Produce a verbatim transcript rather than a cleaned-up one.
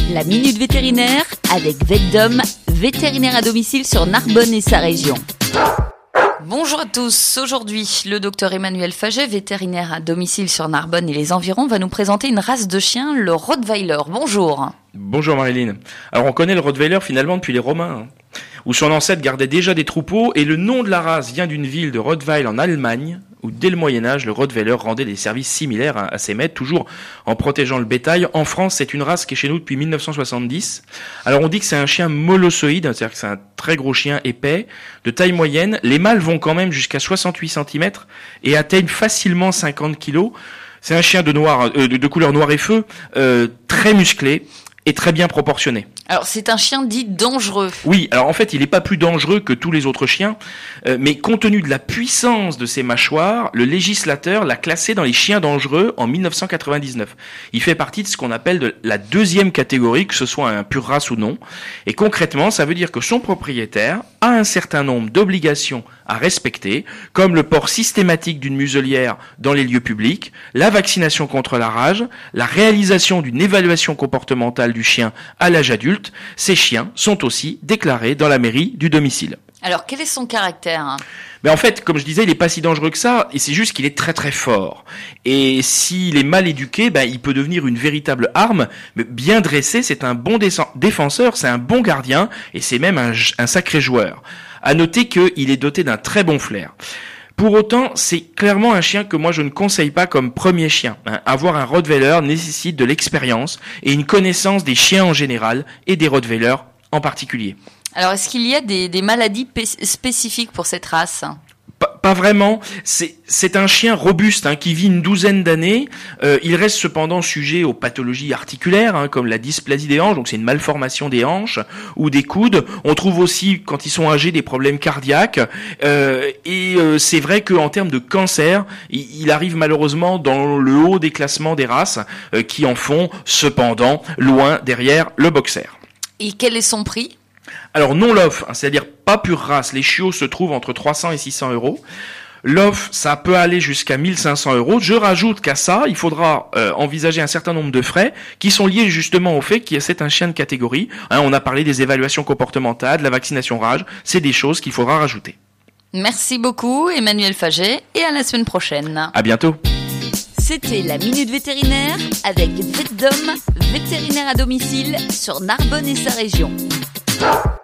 La Minute Vétérinaire avec VetDom, vétérinaire à domicile sur Narbonne et sa région. Bonjour à tous, aujourd'hui le docteur Emmanuel Faget, vétérinaire à domicile sur Narbonne et les environs, va nous présenter une race de chien, le Rottweiler. Bonjour. Bonjour Marilyn. Alors on connaît le Rottweiler finalement depuis les Romains, hein, où son ancêtre gardait déjà des troupeaux, et le nom de la race vient d'une ville de Rottweil en Allemagne, où dès le Moyen-Âge, le Rottweiler rendait des services similaires à, à ses maîtres, toujours en protégeant le bétail. En France, c'est une race qui est chez nous depuis mille neuf cent soixante-dix. Alors on dit que c'est un chien molossoïde, c'est-à-dire que c'est un très gros chien épais, de taille moyenne. Les mâles vont quand même jusqu'à soixante-huit centimètres et atteignent facilement cinquante kilos. C'est un chien de noir, euh, de, de couleur noir et feu, euh, très musclé et très bien proportionné. Alors c'est un chien dit dangereux. Oui, alors en fait il n'est pas plus dangereux que tous les autres chiens, euh, mais compte tenu de la puissance de ses mâchoires, le législateur l'a classé dans les chiens dangereux en mille neuf cent quatre-vingt-dix-neuf. Il fait partie de ce qu'on appelle de la deuxième catégorie, que ce soit un pur race ou non, et concrètement ça veut dire que son propriétaire a un certain nombre d'obligations à respecter, comme le port systématique d'une muselière dans les lieux publics, la vaccination contre la rage, la réalisation d'une évaluation comportementale du chien à l'âge adulte. Ces chiens sont aussi déclarés dans la mairie du domicile. Alors quel est son caractère ? Mais en fait, comme je disais, il n'est pas si dangereux que ça, et c'est juste qu'il est très très fort. Et s'il est mal éduqué, ben, il peut devenir une véritable arme, mais bien dressé, c'est un bon défenseur, c'est un bon gardien, et c'est même un, un sacré joueur. À noter qu'il est doté d'un très bon flair. Pour autant, c'est clairement un chien que moi je ne conseille pas comme premier chien. Hein. Avoir un Rottweiler nécessite de l'expérience et une connaissance des chiens en général et des Rottweilers en particulier. Alors est-ce qu'il y a des, des maladies p- spécifiques pour cette race ? Pas, pas vraiment. C'est, c'est un chien robuste hein, qui vit une douzaine d'années. Euh, il reste cependant sujet aux pathologies articulaires, hein, comme la dysplasie des hanches, donc c'est une malformation des hanches ou des coudes. On trouve aussi, quand ils sont âgés, des problèmes cardiaques. Euh, et euh, c'est vrai qu'en termes de cancer, il, il arrive malheureusement dans le haut des classements des races, euh, qui en font cependant loin derrière le boxer. Et quel est son prix ? Alors non l'off, hein, c'est-à-dire pas pure race, les chiots se trouvent entre trois cents et six cents euros. L'off, ça peut aller jusqu'à mille cinq cents euros. Je rajoute qu'à ça, il faudra euh, envisager un certain nombre de frais qui sont liés justement au fait que c'est un chien de catégorie. Hein, on a parlé des évaluations comportementales, de la vaccination rage, c'est des choses qu'il faudra rajouter. Merci beaucoup Emmanuel Faget et à la semaine prochaine. À bientôt. C'était la Minute Vétérinaire avec VetDom, vétérinaire à domicile sur Narbonne et sa région.